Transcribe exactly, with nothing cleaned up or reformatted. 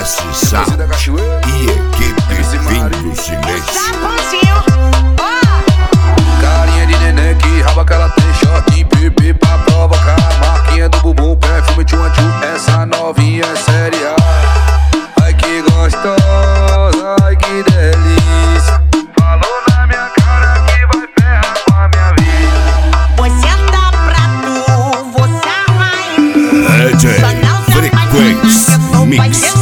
S Sound e equipe Vinho Silêncio. Carinha de neném que raba que ela tem, short pipi pra provocar. Marquinha do bumbum, perfume tchum tchum, essa novinha é séria. Ai que gostosa, ai que delícia. Falou na minha cara que vai ferrar com a minha vida. Você dá pra tu, você vai. D J Frequência Mix.